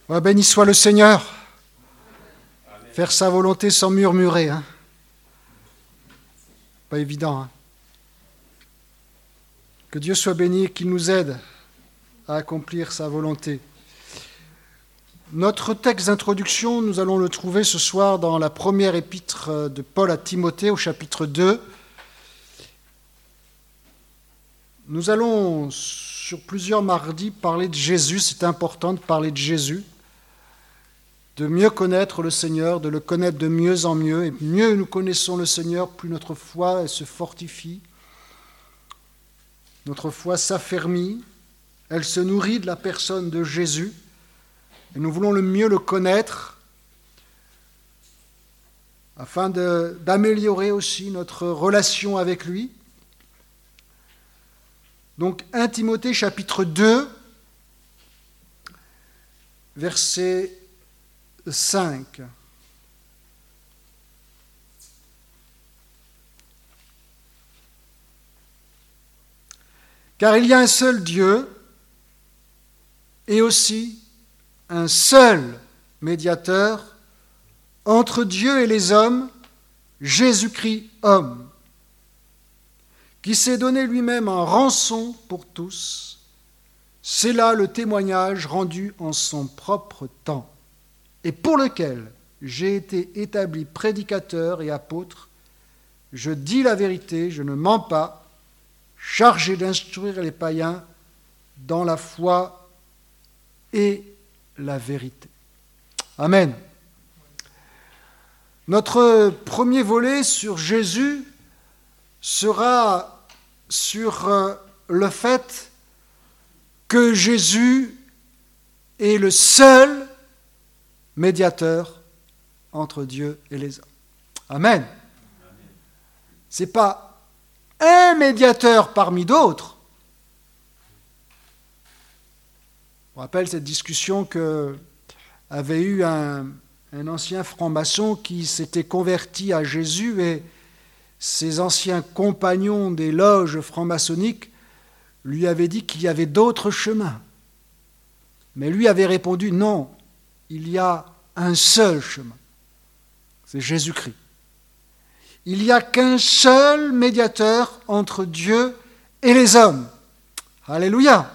Ouais, béni soit le Seigneur. Faire sa volonté sans murmurer. Pas évident. Que Dieu soit béni et qu'il nous aide à accomplir sa volonté. Notre texte d'introduction, nous allons le trouver ce soir dans la première épître de Paul à Timothée, au chapitre 2. Nous allons, sur plusieurs mardis, parler de Jésus. C'est important de parler de Jésus, de mieux connaître le Seigneur, de le connaître de mieux en mieux. Et mieux nous connaissons le Seigneur, plus notre foi elle se fortifie. Notre foi s'affermit, elle se nourrit de la personne de Jésus. Et nous voulons le mieux le connaître afin d'améliorer aussi notre relation avec lui. Donc 1 Timothée chapitre 2, verset 5. Car il y a un seul Dieu et aussi un seul médiateur entre Dieu et les hommes, Jésus-Christ homme, qui s'est donné lui-même en rançon pour tous. C'est là le témoignage rendu en son propre temps, et pour lequel j'ai été établi prédicateur et apôtre. Je dis la vérité, je ne mens pas, chargé d'instruire les païens dans la foi et la vérité. Amen. Notre premier volet sur Jésus sera sur le fait que Jésus est le seul médiateur entre Dieu et les hommes. Amen. Ce n'est pas un médiateur parmi d'autres. Je me rappelle cette discussion qu'avait eue un ancien franc-maçon qui s'était converti à Jésus et ses anciens compagnons des loges franc-maçonniques lui avaient dit qu'il y avait d'autres chemins. Mais lui avait répondu non, il y a un seul chemin, c'est Jésus-Christ. Il n'y a qu'un seul médiateur entre Dieu et les hommes. Alléluia.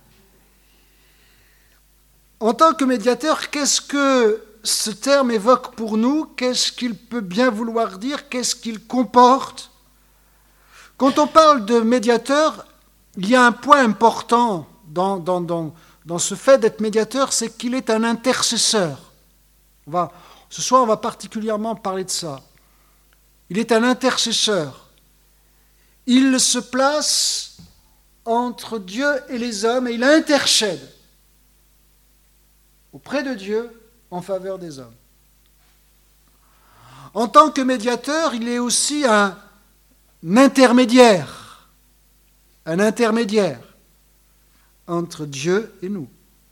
En tant que médiateur, qu'est-ce que ce terme évoque pour nous? Qu'est-ce qu'il peut bien vouloir dire? Qu'est-ce qu'il comporte? Quand on parle de médiateur, il y a un point important dans ce fait d'être médiateur, c'est qu'il est un intercesseur. Ce soir, on va particulièrement parler de ça. Il est un intercesseur. Il se place entre Dieu et les hommes et il intercède auprès de Dieu en faveur des hommes. En tant que médiateur, il est aussi un intermédiaire entre Dieu et nous.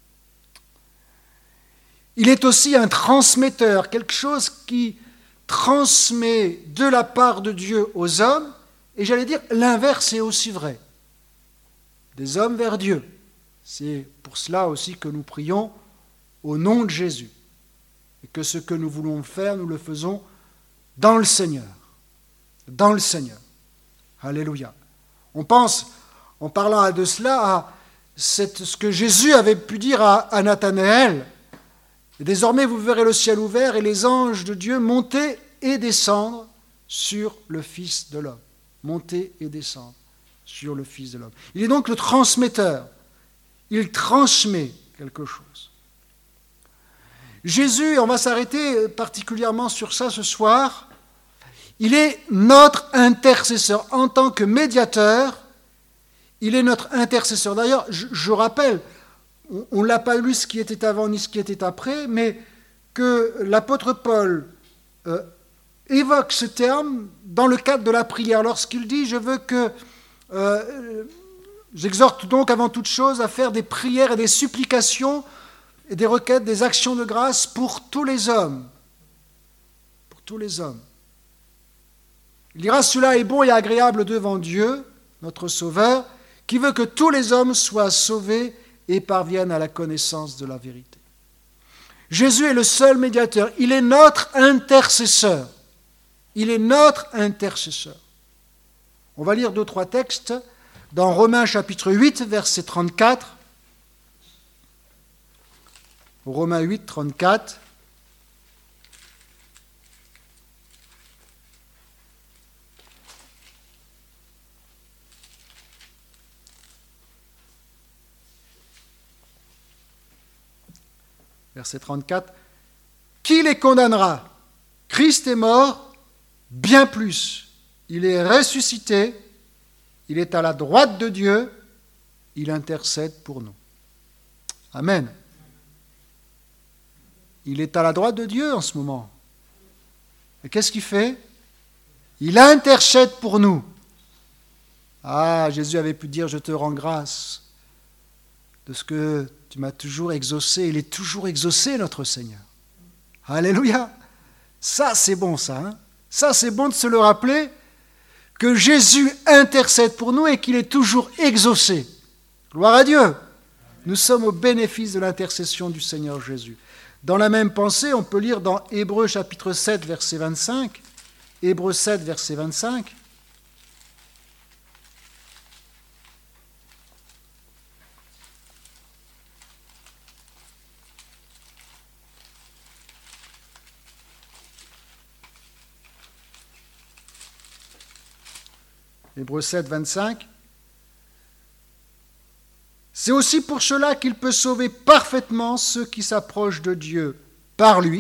Il est aussi un transmetteur, quelque chose qui transmet de la part de Dieu aux hommes, et j'allais dire l'inverse est aussi vrai, des hommes vers Dieu. C'est pour cela aussi que nous prions au nom de Jésus, et que ce que nous voulons faire, nous le faisons dans le Seigneur. Dans le Seigneur. Alléluia. On pense, en parlant de cela, à ce que Jésus avait pu dire à Nathanaël. Et désormais, vous verrez le ciel ouvert et les anges de Dieu monter et descendre sur le Fils de l'homme. Monter et descendre sur le Fils de l'homme. Il est donc le transmetteur. Il transmet quelque chose. Jésus, on va s'arrêter particulièrement sur ça ce soir, il est notre intercesseur. En tant que médiateur, il est notre intercesseur. D'ailleurs, je rappelle, on ne l'a pas lu ce qui était avant ni ce qui était après, mais que l'apôtre Paul évoque ce terme dans le cadre de la prière, lorsqu'il dit « Je veux que... j'exhorte donc avant toute chose à faire des prières et des supplications et des requêtes, des actions de grâce pour tous les hommes. » Pour tous les hommes. Il dira « Cela est bon et agréable devant Dieu, notre Sauveur, qui veut que tous les hommes soient sauvés et parviennent à la connaissance de la vérité. » Jésus est le seul médiateur. Il est notre intercesseur. Il est notre intercesseur. On va lire 2-3 textes dans Romains chapitre 8, verset 34. Romains 8, 34. Verset 34. Qui les condamnera? Christ est mort, bien plus. Il est ressuscité, il est à la droite de Dieu, il intercède pour nous. Amen. Il est à la droite de Dieu en ce moment. Et qu'est-ce qu'il fait? Il intercède pour nous. Ah, Jésus avait pu dire, je te rends grâce de ce que tu m'as toujours exaucé. Il est toujours exaucé, notre Seigneur. Alléluia. Ça, c'est bon, ça. Hein? Ça, c'est bon de se le rappeler, que Jésus intercède pour nous et qu'il est toujours exaucé. Gloire à Dieu. Nous sommes au bénéfice de l'intercession du Seigneur Jésus. Dans la même pensée, on peut lire dans Hébreux chapitre 7, verset 25. Hébreux 7, verset 25. Hébreux 7, 25. C'est aussi pour cela qu'il peut sauver parfaitement ceux qui s'approchent de Dieu par lui,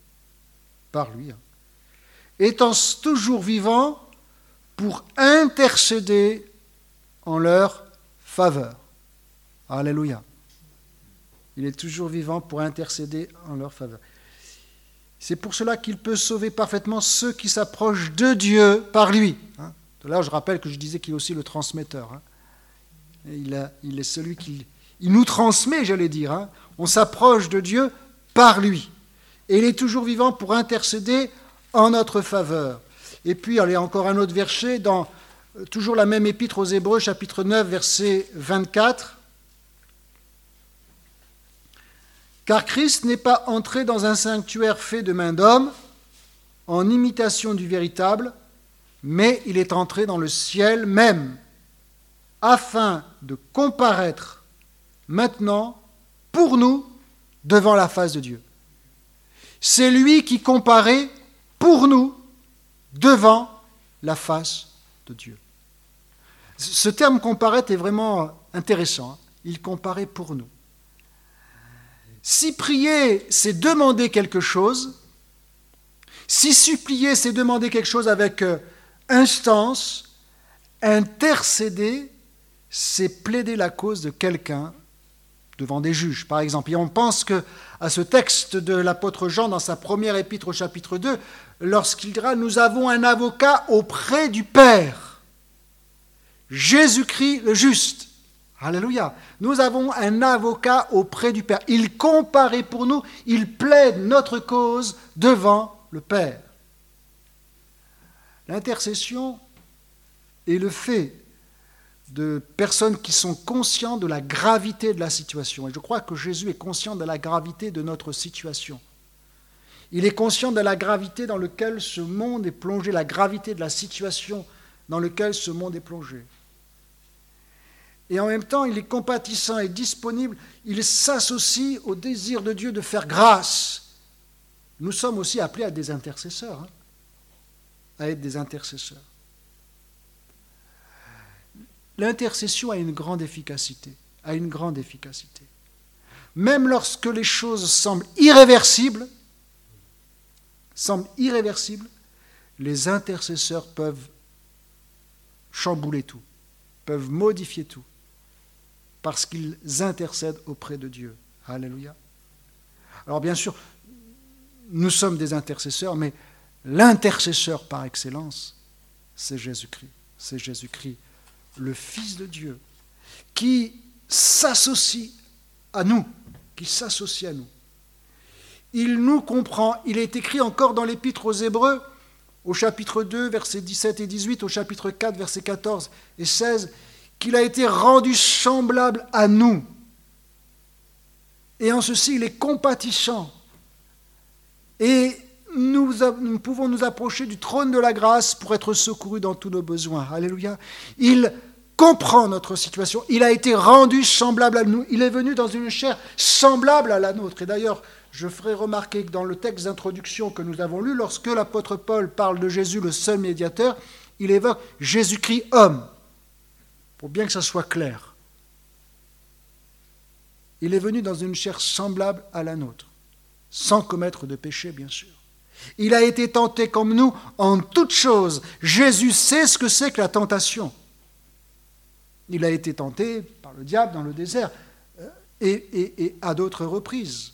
étant toujours vivant pour intercéder en leur faveur. Alléluia. Il est toujours vivant pour intercéder en leur faveur. C'est pour cela qu'il peut sauver parfaitement ceux qui s'approchent de Dieu par lui. Là, je rappelle que je disais qu'il est aussi le transmetteur. Il est celui qui nous transmet, j'allais dire. On s'approche de Dieu par lui. Et il est toujours vivant pour intercéder en notre faveur. Et puis, il y a encore un autre verset dans toujours la même épître aux Hébreux, chapitre 9, verset 24. Car Christ n'est pas entré dans un sanctuaire fait de main d'homme, en imitation du véritable, mais il est entré dans le ciel même, afin de comparaître maintenant pour nous devant la face de Dieu. C'est lui qui comparaît pour nous devant la face de Dieu. Ce terme comparaître est vraiment intéressant. Il comparaît pour nous. Si prier, c'est demander quelque chose, si supplier, c'est demander quelque chose avec instance, intercéder, c'est plaider la cause de quelqu'un devant des juges, par exemple. Et on pense à ce texte de l'apôtre Jean dans sa première épître au chapitre 2, lorsqu'il dira « Nous avons un avocat auprès du Père, Jésus-Christ le juste. » Alléluia. Nous avons un avocat auprès du Père. Il comparaît pour nous, il plaide notre cause devant le Père. L'intercession est le fait de personnes qui sont conscientes de la gravité de la situation. Et je crois que Jésus est conscient de la gravité de notre situation. Il est conscient de la gravité dans laquelle ce monde est plongé, la gravité de la situation dans laquelle ce monde est plongé. Et en même temps, il est compatissant et disponible. Il s'associe au désir de Dieu de faire grâce. Nous sommes aussi appelés à être des intercesseurs. À être des intercesseurs. L'intercession a une grande efficacité. Même lorsque les choses semblent irréversibles, les intercesseurs peuvent chambouler tout, peuvent modifier tout, parce qu'ils intercèdent auprès de Dieu. Alléluia. Alors bien sûr, nous sommes des intercesseurs, mais l'intercesseur par excellence, c'est Jésus-Christ. C'est Jésus-Christ, le Fils de Dieu, qui s'associe à nous, Il nous comprend. Il est écrit encore dans l'Épître aux Hébreux, au chapitre 2, versets 17 et 18, au chapitre 4, versets 14 et 16, qu'il a été rendu semblable à nous. Et en ceci, il est compatissant Et nous pouvons nous approcher du trône de la grâce pour être secourus dans tous nos besoins. Alléluia. Il comprend notre situation. Il a été rendu semblable à nous. Il est venu dans une chair semblable à la nôtre. Et d'ailleurs, je ferai remarquer que dans le texte d'introduction que nous avons lu, lorsque l'apôtre Paul parle de Jésus, le seul médiateur, il évoque Jésus-Christ homme, pour bien que ça soit clair. Il est venu dans une chair semblable à la nôtre, sans commettre de péché, bien sûr. Il a été tenté comme nous en toutes choses. Jésus sait ce que c'est que la tentation. Il a été tenté par le diable dans le désert et à d'autres reprises.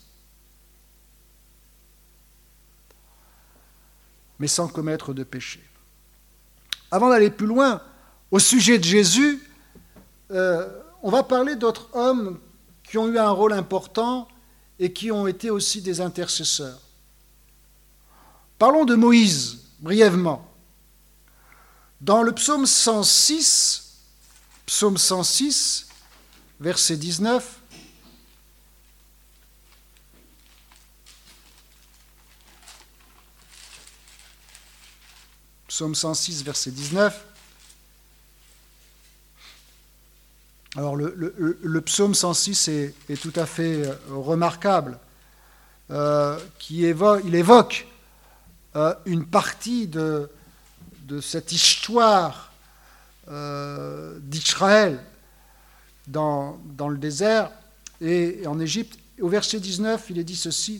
Mais sans commettre de péché. Avant d'aller plus loin, au sujet de Jésus, on va parler d'autres hommes qui ont eu un rôle important et qui ont été aussi des intercesseurs. Parlons de Moïse, brièvement. Dans le psaume 106, verset 19, psaume 106, verset 19. Alors le psaume 106 est tout à fait remarquable. Il évoque une partie de cette histoire d'Israël dans le désert et en Égypte. Au verset 19, il est dit ceci.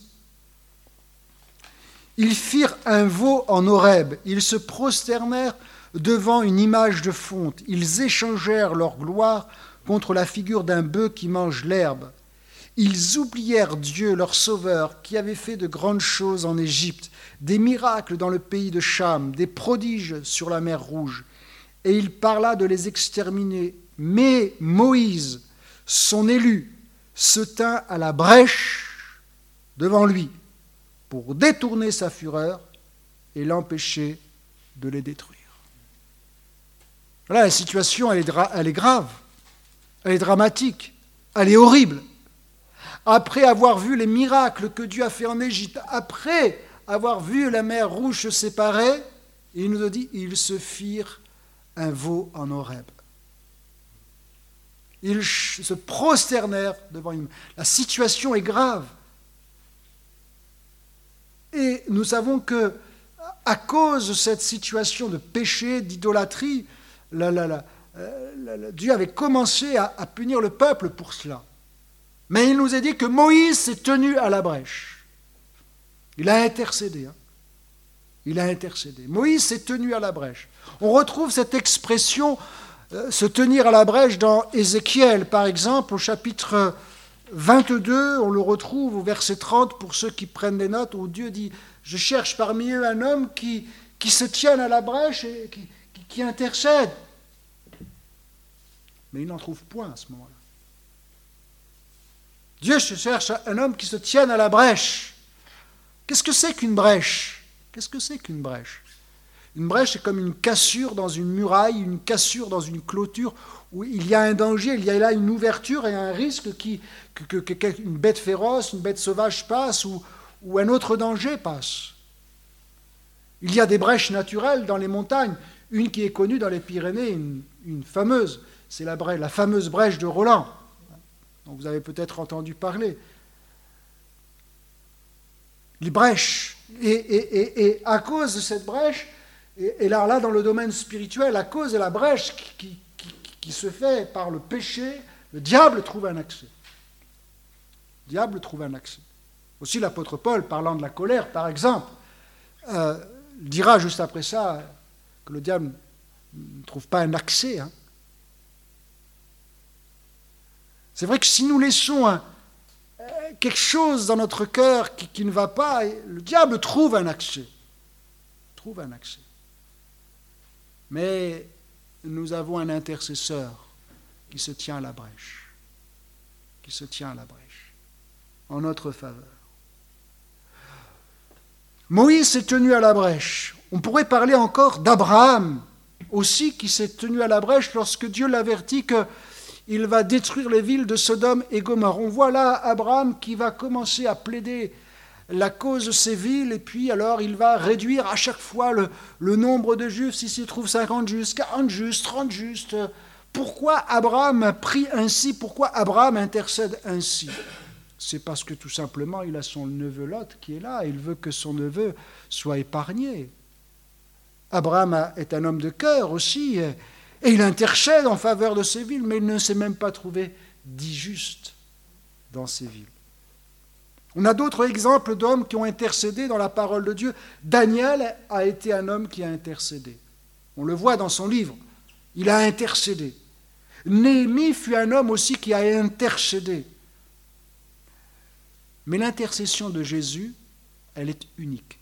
Ils firent un veau en Horeb, ils se prosternèrent devant une image de fonte, ils échangèrent leur gloire contre la figure d'un bœuf qui mange l'herbe. Ils oublièrent Dieu, leur sauveur, qui avait fait de grandes choses en Égypte, des miracles dans le pays de Cham, des prodiges sur la mer Rouge. Et il parla de les exterminer. Mais Moïse, son élu, se tint à la brèche devant lui pour détourner sa fureur et l'empêcher de les détruire. Voilà, la situation, elle est grave, elle est dramatique, elle est horrible. Après avoir vu les miracles que Dieu a fait en Égypte, après avoir vu la mer Rouge se séparer, il nous a dit, ils se firent un veau en Horeb. Ils se prosternèrent devant une... La situation est grave. Et nous savons que, à cause de cette situation de péché, d'idolâtrie, Dieu avait commencé à punir le peuple pour cela. Mais il nous est dit que Moïse s'est tenu à la brèche. Il a intercédé. Il a intercédé. Moïse s'est tenu à la brèche. On retrouve cette expression, se tenir à la brèche, dans Ézéchiel, par exemple, au chapitre 22, on le retrouve au verset 30, pour ceux qui prennent des notes, où Dieu dit « Je cherche parmi eux un homme qui se tienne à la brèche et qui intercède. » Mais il n'en trouve point à ce moment-là. Dieu cherche un homme qui se tienne à la brèche. Qu'est-ce que c'est qu'une brèche ? Qu'est-ce que c'est qu'une brèche ? Une brèche, c'est comme une cassure dans une muraille, une cassure dans une clôture, où il y a un danger, il y a là une ouverture et un risque qu'une bête féroce, une bête sauvage passe, ou un autre danger passe. Il y a des brèches naturelles dans les montagnes, une qui est connue dans les Pyrénées, une fameuse, c'est la fameuse brèche de Roland, dont vous avez peut-être entendu parler. Les brèches, et à cause de cette brèche, et là dans le domaine spirituel, à cause de la brèche qui se fait par le péché, le diable trouve un accès. Le diable trouve un accès. Aussi l'apôtre Paul, parlant de la colère, par exemple, dira juste après ça que le diable ne trouve pas un accès. C'est vrai que si nous laissons quelque chose dans notre cœur qui ne va pas, le diable trouve un accès. Trouve un accès. Mais nous avons un intercesseur qui se tient à la brèche. Qui se tient à la brèche. En notre faveur. Moïse s'est tenu à la brèche. On pourrait parler encore d'Abraham aussi qui s'est tenu à la brèche lorsque Dieu l'avertit qu'il va détruire les villes de Sodome et Gomorrhe. On voit là Abraham qui va commencer à plaider la cause sévile, et puis alors il va réduire à chaque fois le nombre de justes, s'il s'y trouve 50 justes, 40 justes, 30 justes. Pourquoi Abraham prie ainsi? Pourquoi Abraham intercède ainsi? C'est parce que tout simplement il a son neveu Lot qui est là, et il veut que son neveu soit épargné. Abraham est un homme de cœur aussi, et il intercède en faveur de ces villes, mais il ne s'est même pas trouvé 10 justes dans ces villes. On a d'autres exemples d'hommes qui ont intercédé dans la parole de Dieu. Daniel a été un homme qui a intercédé. On le voit dans son livre. Il a intercédé. Néhémie fut un homme aussi qui a intercédé. Mais l'intercession de Jésus, elle est unique.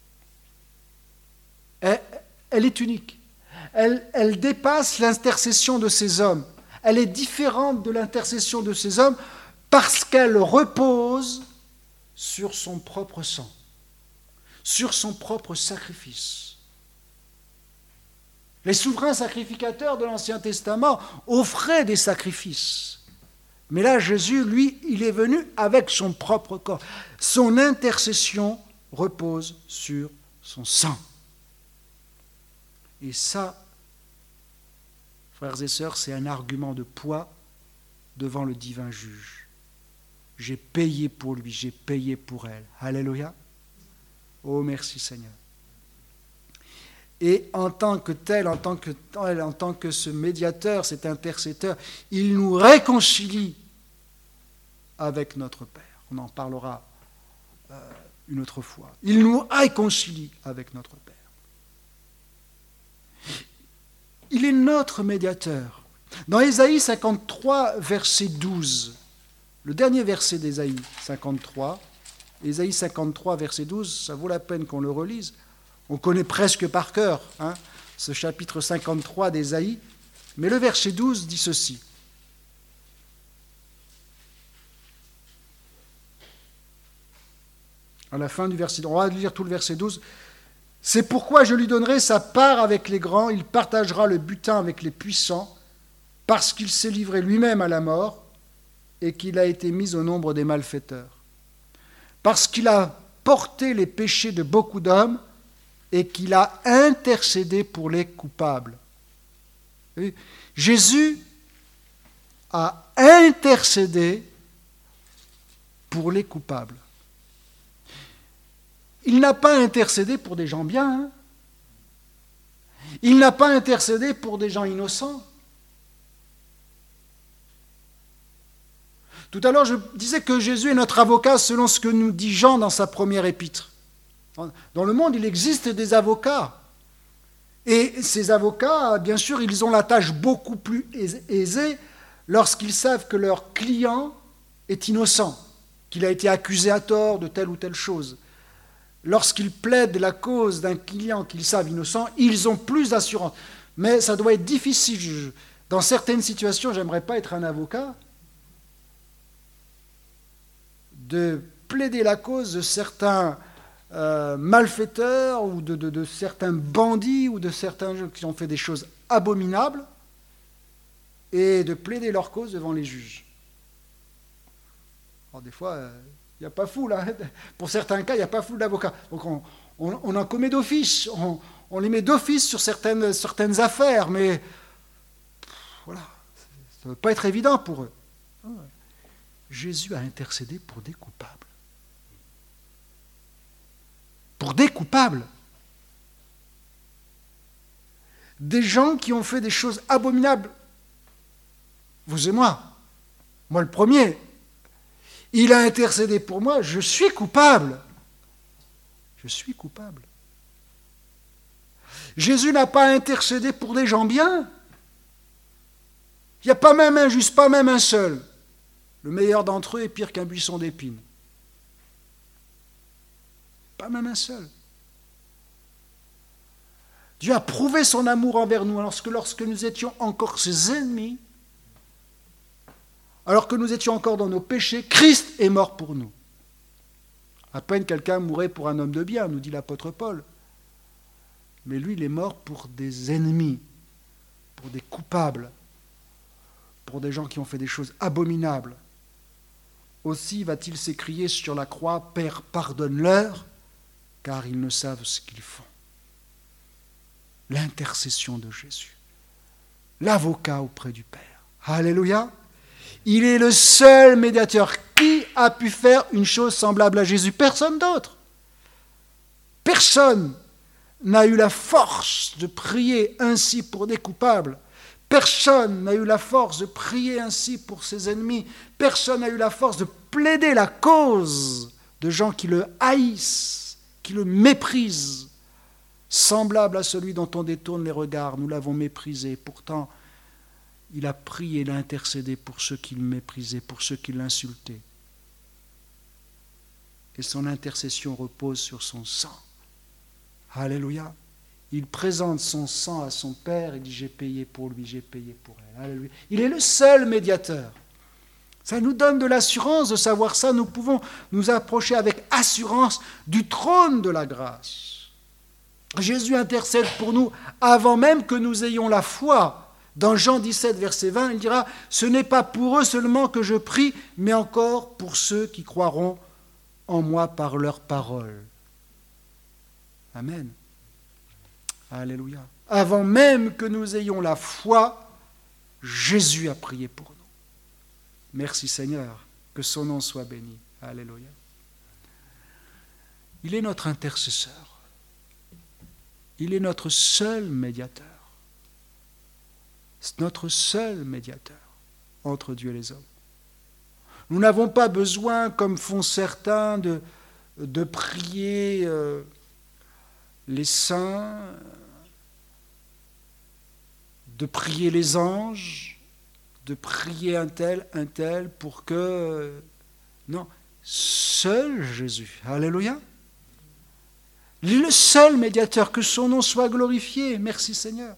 Elle est unique. Elle dépasse l'intercession de ces hommes. Elle est différente de l'intercession de ces hommes parce qu'elle repose sur son propre sang, sur son propre sacrifice. Les souverains sacrificateurs de l'Ancien Testament offraient des sacrifices. Mais là, Jésus, lui, il est venu avec son propre corps. Son intercession repose sur son sang. Et ça, frères et sœurs, c'est un argument de poids devant le divin juge. J'ai payé pour lui, j'ai payé pour elle. Alléluia. Oh, merci Seigneur. Et en tant que tel, en tant que ce médiateur, cet intercesseur, il nous réconcilie avec notre Père. On en parlera une autre fois. Il nous réconcilie avec notre Père. Il est notre médiateur. Dans Ésaïe 53, verset 12, le dernier verset d'Ésaïe 53, Ésaïe 53, verset 12, ça vaut la peine qu'on le relise. On connaît presque par cœur ce chapitre 53 d'Ésaïe, mais le verset 12 dit ceci. À la fin du verset, on va lire tout le verset 12. « C'est pourquoi je lui donnerai sa part avec les grands, il partagera le butin avec les puissants, parce qu'il s'est livré lui-même à la mort, et qu'il a été mis au nombre des malfaiteurs. Parce qu'il a porté les péchés de beaucoup d'hommes et qu'il a intercédé pour les coupables. » Jésus a intercédé pour les coupables. Il n'a pas intercédé pour des gens bien. Il n'a pas intercédé pour des gens innocents. Tout à l'heure, je disais que Jésus est notre avocat selon ce que nous dit Jean dans sa première épître. Dans le monde, il existe des avocats. Et ces avocats, bien sûr, ils ont la tâche beaucoup plus aisée lorsqu'ils savent que leur client est innocent, qu'il a été accusé à tort de telle ou telle chose. Lorsqu'ils plaident la cause d'un client qu'ils savent innocent, ils ont plus d'assurance. Mais ça doit être difficile. Dans certaines situations, j'aimerais pas être un avocat, de plaider la cause de certains malfaiteurs ou de certains bandits ou de certains gens qui ont fait des choses abominables et de plaider leur cause devant les juges. Alors des fois, il n'y a pas foule. Pour certains cas, il n'y a pas foule d'avocats. Donc on en commet d'office. On les met d'office sur certaines affaires, mais voilà, ça ne va pas être évident pour eux. Jésus a intercédé pour des coupables. Pour des coupables. Des gens qui ont fait des choses abominables. Vous et moi. Moi le premier. Il a intercédé pour moi. Je suis coupable. Je suis coupable. Jésus n'a pas intercédé pour des gens bien. Il n'y a pas même un juste, pas même un seul. Le meilleur d'entre eux est pire qu'un buisson d'épines. Pas même un seul. Dieu a prouvé son amour envers nous lorsque nous étions encore ses ennemis, alors que nous étions encore dans nos péchés, Christ est mort pour nous. À peine quelqu'un mourrait pour un homme de bien, nous dit l'apôtre Paul. Mais lui, il est mort pour des ennemis, pour des coupables, pour des gens qui ont fait des choses abominables. Aussi va-t-il s'écrier sur la croix, « Père, pardonne-leur, car ils ne savent ce qu'ils font. » L'intercession de Jésus, l'avocat auprès du Père. Alléluia. Il est le seul médiateur. Qui a pu faire une chose semblable à Jésus? Personne d'autre. Personne n'a eu la force de prier ainsi pour des coupables. Personne n'a eu la force de prier ainsi pour ses ennemis. Personne n'a eu la force de plaider la cause de gens qui le haïssent, qui le méprisent. Semblable à celui dont on détourne les regards, nous l'avons méprisé. Pourtant, il a prié, il a intercédé pour ceux qui le méprisaient, pour ceux qui l'insultaient. Et son intercession repose sur son sang. Alléluia. Il présente son sang à son Père et dit « J'ai payé pour lui, j'ai payé pour elle. » Alléluia. Il est le seul médiateur. Ça nous donne de l'assurance de savoir ça. Nous pouvons nous approcher avec assurance du trône de la grâce. Jésus intercède pour nous avant même que nous ayons la foi. Dans Jean 17, verset 20, il dira « Ce n'est pas pour eux seulement que je prie, mais encore pour ceux qui croiront en moi par leur parole. » Amen. Alléluia. Avant même que nous ayons la foi, Jésus a prié pour nous. Merci Seigneur, que son nom soit béni. Alléluia. Il est notre intercesseur. Il est notre seul médiateur. C'est notre seul médiateur entre Dieu et les hommes. Nous n'avons pas besoin, comme font certains, de prier les saints, de prier les anges, de prier un tel, pour que... Non, seul Jésus. Alléluia. Il est le seul médiateur, que son nom soit glorifié. Merci Seigneur.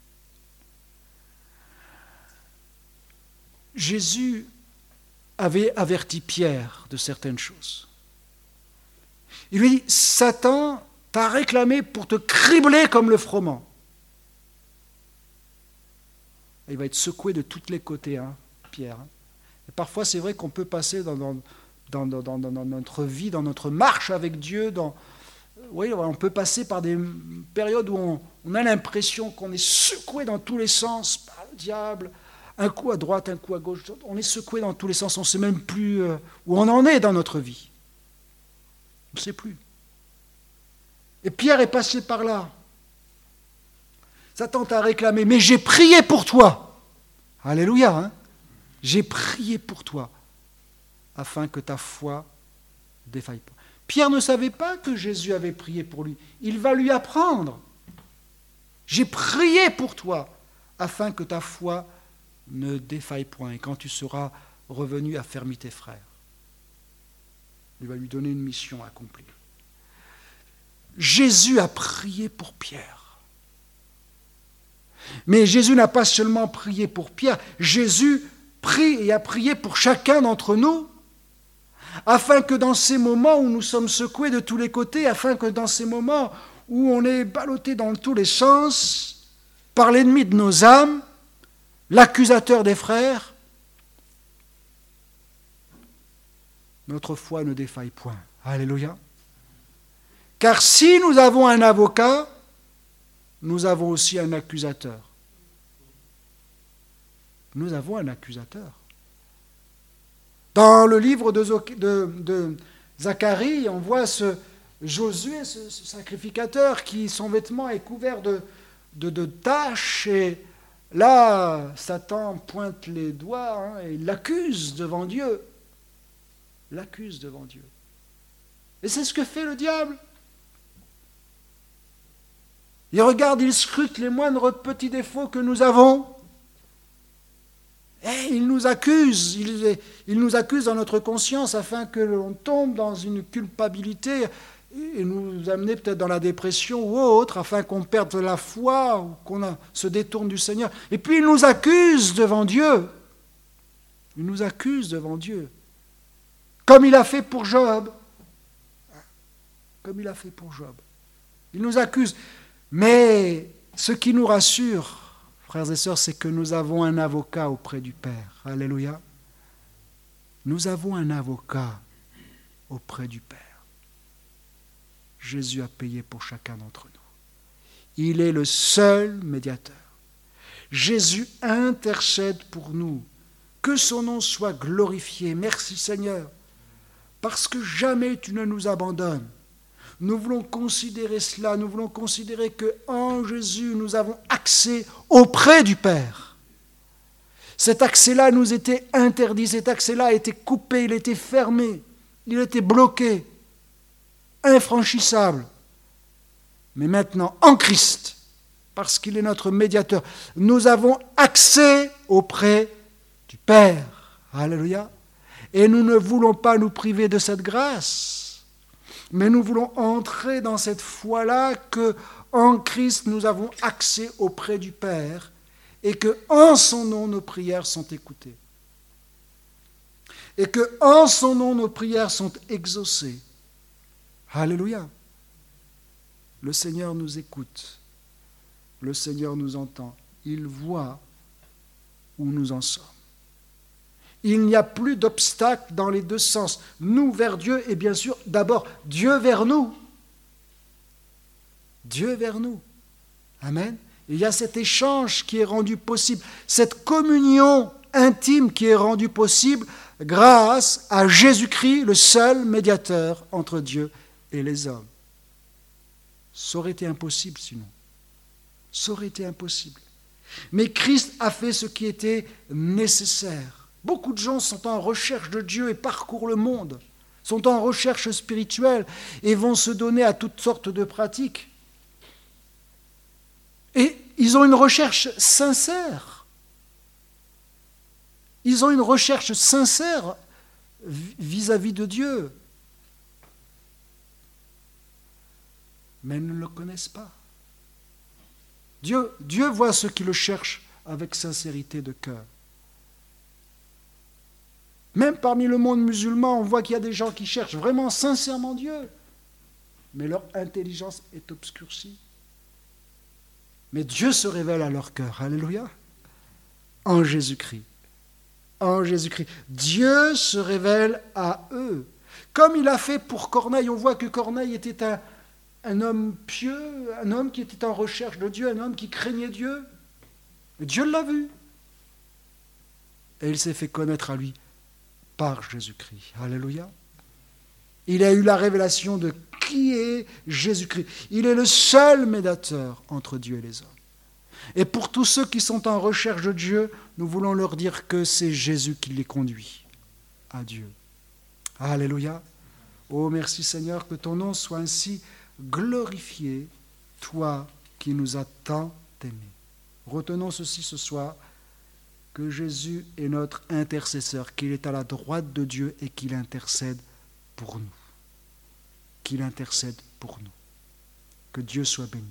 Jésus avait averti Pierre de certaines choses. Il lui dit, Satan t'a réclamé pour te cribler comme le froment. Il va être secoué de tous les côtés, hein, Pierre. Et parfois, c'est vrai qu'on peut passer dans notre vie, dans notre marche avec Dieu, oui, on peut passer par des périodes où on a l'impression qu'on est secoué dans tous les sens par le diable, un coup à droite, un coup à gauche, on est secoué dans tous les sens, on ne sait même plus où on en est dans notre vie. On ne sait plus. Et Pierre est passé par là. Satan t'a réclamé, mais j'ai prié pour toi. Alléluia, hein? J'ai prié pour toi, afin que ta foi ne défaille pas. Pierre ne savait pas que Jésus avait prié pour lui. Il va lui apprendre. J'ai prié pour toi, afin que ta foi ne défaille point. Et quand tu seras revenu, affermis tes frères. Il va lui donner une mission à accomplir. Jésus a prié pour Pierre. Mais Jésus n'a pas seulement prié pour Pierre. Jésus prie et a prié pour chacun d'entre nous, afin que dans ces moments où nous sommes secoués de tous les côtés, afin que dans ces moments où on est ballotté dans tous les sens par l'ennemi de nos âmes, l'accusateur des frères, notre foi ne défaille point. Alléluia. Car si nous avons un avocat, nous avons aussi un accusateur. Nous avons un accusateur. Dans le livre de Zacharie, on voit ce Josué, ce sacrificateur, qui son vêtement est couvert de taches, et là, Satan pointe les doigts et il l'accuse devant Dieu. L'accuse devant Dieu. Et c'est ce que fait le diable. Il regarde, il scrute les moindres petits défauts que nous avons. Et il nous accuse dans notre conscience afin que l'on tombe dans une culpabilité et nous amener peut-être dans la dépression ou autre, afin qu'on perde la foi ou qu'on se détourne du Seigneur. Et puis il nous accuse devant Dieu. Il nous accuse devant Dieu. Comme il a fait pour Job. Comme il a fait pour Job. Il nous accuse. Mais ce qui nous rassure, frères et sœurs, c'est que nous avons un avocat auprès du Père. Alléluia. Nous avons un avocat auprès du Père. Jésus a payé pour chacun d'entre nous. Il est le seul médiateur. Jésus intercède pour nous. Que son nom soit glorifié. Merci Seigneur. Parce que jamais tu ne nous abandonnes. Nous voulons considérer cela. Nous voulons considérer qu'en Jésus, nous avons accès auprès du Père. Cet accès-là nous était interdit. Cet accès-là a été coupé. Il était fermé. Il était bloqué. Infranchissable. Mais maintenant, en Christ, parce qu'il est notre médiateur, nous avons accès auprès du Père. Alléluia. Et nous ne voulons pas nous priver de cette grâce, mais nous voulons entrer dans cette foi-là que en Christ, nous avons accès auprès du Père et que en son nom, nos prières sont écoutées. Et que en son nom, nos prières sont exaucées. Alléluia. Le Seigneur nous écoute. Le Seigneur nous entend. Il voit où nous en sommes. Il n'y a plus d'obstacle dans les deux sens. Nous vers Dieu et bien sûr, d'abord, Dieu vers nous. Dieu vers nous. Amen. Il y a cet échange qui est rendu possible, cette communion intime qui est rendue possible grâce à Jésus-Christ, le seul médiateur entre Dieu et les hommes. Ça aurait été impossible sinon. Ça aurait été impossible. Mais Christ a fait ce qui était nécessaire. Beaucoup de gens sont en recherche de Dieu et parcourent le monde, sont en recherche spirituelle et vont se donner à toutes sortes de pratiques. Et ils ont une recherche sincère. Ils ont une recherche sincère vis-à-vis de Dieu. Mais ils ne le connaissent pas. Dieu voit ceux qui le cherchent avec sincérité de cœur. Même parmi le monde musulman, on voit qu'il y a des gens qui cherchent vraiment sincèrement Dieu. Mais leur intelligence est obscurcie. Mais Dieu se révèle à leur cœur. Alléluia. En Jésus-Christ. En Jésus-Christ. Dieu se révèle à eux. Comme il a fait pour Corneille. On voit que Corneille était un homme pieux, un homme qui était en recherche de Dieu, un homme qui craignait Dieu. Et Dieu l'a vu. Et il s'est fait connaître à lui par Jésus-Christ. Alléluia. Il a eu la révélation de qui est Jésus-Christ. Il est le seul médiateur entre Dieu et les hommes. Et pour tous ceux qui sont en recherche de Dieu, nous voulons leur dire que c'est Jésus qui les conduit à Dieu. Alléluia. Oh, merci Seigneur, que ton nom soit ainsi glorifié, toi qui nous as tant aimés. Retenons ceci ce soir, que Jésus est notre intercesseur, qu'il est à la droite de Dieu et qu'il intercède pour nous. Qu'il intercède pour nous. Que Dieu soit béni.